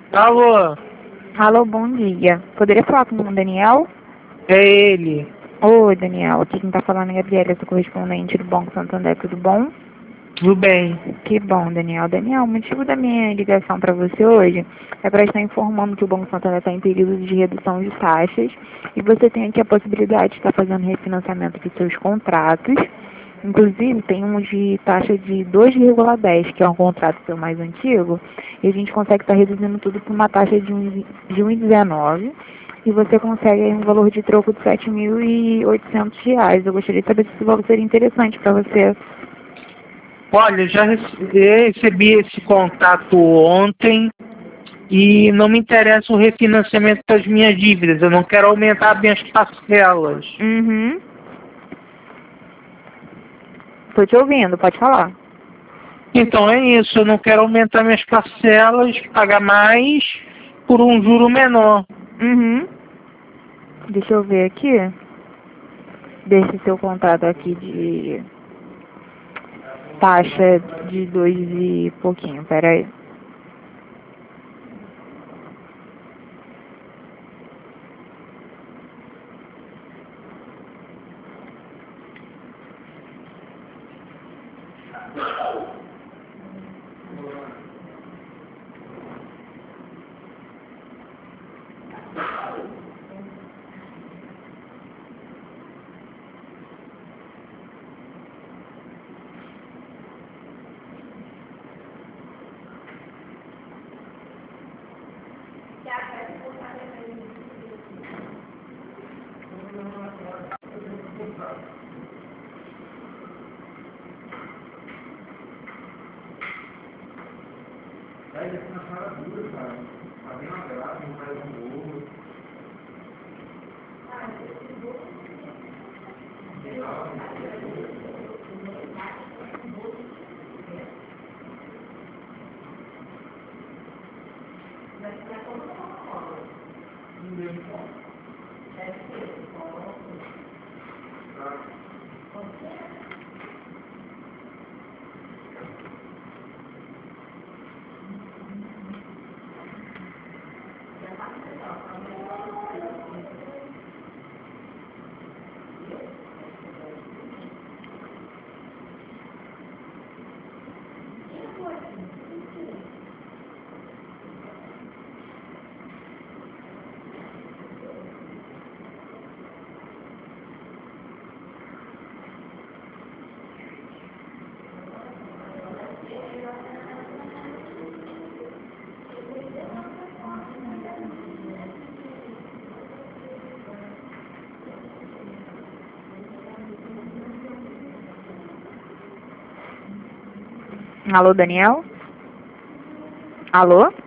Alô, Alô, bom dia. Poderia falar com o Daniel? é ele. Oi, Daniel. Aqui quem tá falando é a Gabriela, sou correspondente do Banco Santander, tudo bom? Tudo bem? Que bom, Daniel. Daniel, o motivo da minha ligação para você hoje é para estar informando que o Banco Santander está em período de redução de taxas e você tem aqui a possibilidade de estar fazendo refinanciamento dos seus contratos. Inclusive, tem um de taxa de 2,10, que é um contrato seu mais antigo, e a gente consegue estar reduzindo tudo por uma taxa de 1,19 e você consegue aí um valor de troco de R$ 7.800. Eu gostaria de saber se esse valor seria interessante para você. Olha, já recebi esse contato ontem e não me interessa o refinanciamento das minhas dívidas. Eu não quero aumentar minhas parcelas. Uhum. Tô te ouvindo, pode falar. Então é isso, eu não quero aumentar minhas parcelas, pagar mais por um juro menor. Uhum. Deixa eu ver aqui. Desse seu contrato aqui de taxa de 2 e pouquinho, peraí. Alô, Daniel? Alô?